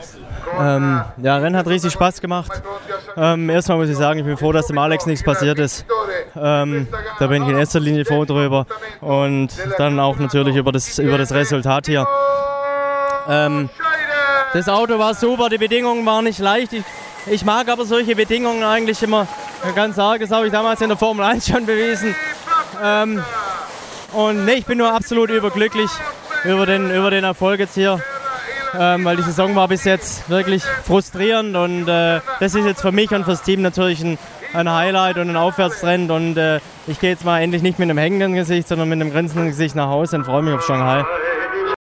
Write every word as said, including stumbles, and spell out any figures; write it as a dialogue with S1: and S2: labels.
S1: Ähm, ja, Rennen hat riesig Spaß gemacht. Ähm, erstmal muss ich sagen, ich bin froh, dass dem Alex nichts passiert ist. Ähm, da bin ich in erster Linie froh drüber. Und dann auch natürlich über das, über das Resultat hier. Ähm, das Auto war super, die Bedingungen waren nicht leicht. Ich, ich mag aber solche Bedingungen eigentlich immer ganz arg. Das habe ich damals in der Formel eins schon bewiesen. Ähm, und nee, ich bin nur absolut überglücklich über den, über den Erfolg jetzt hier. Ähm, weil die Saison war bis jetzt wirklich frustrierend und äh, das ist jetzt für mich und fürs Team natürlich ein, ein Highlight und ein Aufwärtstrend und äh, ich gehe jetzt mal endlich nicht mit einem hängenden Gesicht, sondern mit einem grinsenden Gesicht nach Hause und freue mich auf Shanghai.